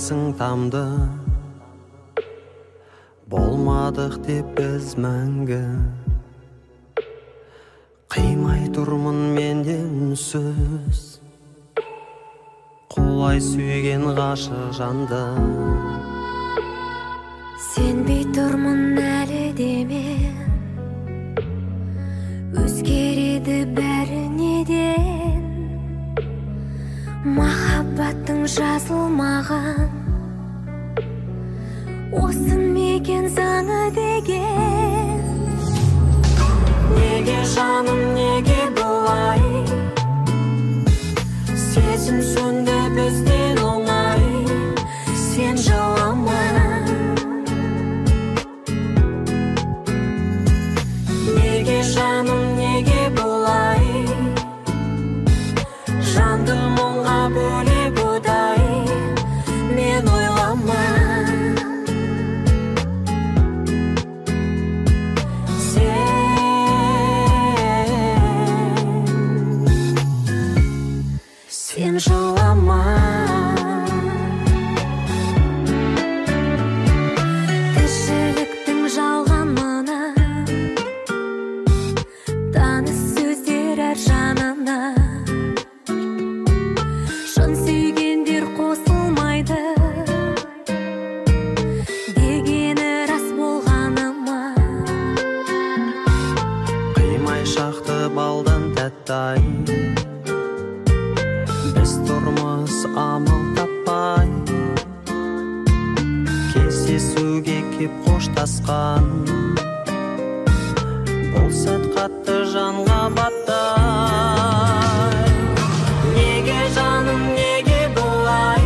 қалайсың тамды, болмадық деп біз мәңгі. Қимай тұрмын мен де үнсіз, құлай сүйген ғашық жанды. Сенбей тұрмын әлі де мен, өзгереді бәрі неден. Махаббаттың жазылмаған осы мекен заңы деген. Неге жаным, неге бұлай, сезім сөнді бізден оңай. Сен жылама, неге жаным, неге бұлай, жанды мұңға бөле бұдай. Мен ойлама, сен жылама. Тіршіліктің жалған мына, таныс сөздер әр жанына. Шын сүйгендер қосылмайды дегені рас болғаны ма? Қимай шақты балдан тәттай, біз тұрмыз амал таппай. Кездесуге кеп қоштасқан, бұл сәт қатты жанға баттай. Неге жаным, неге бұлай,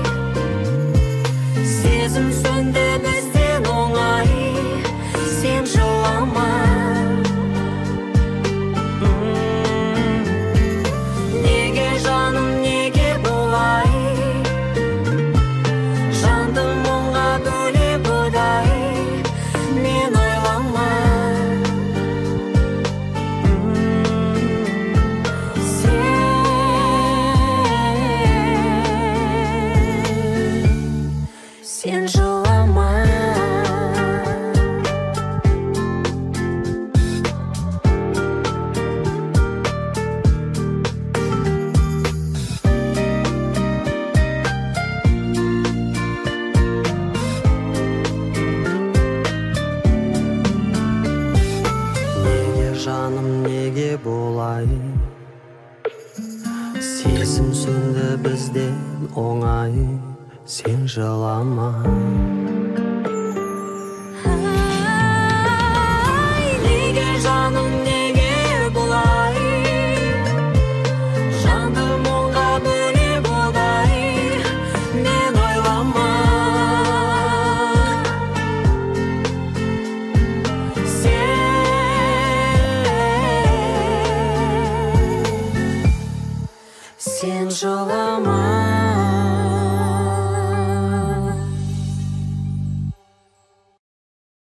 сезім сөнді бізден оңай. Сен жылама, неге жаным, неге бұлай, жанды мұңға бөле бұдай. Мен ойлама, сен жылама. Неге жаным, неге болай, сезім сөнді бізден оңай. Сен жылама.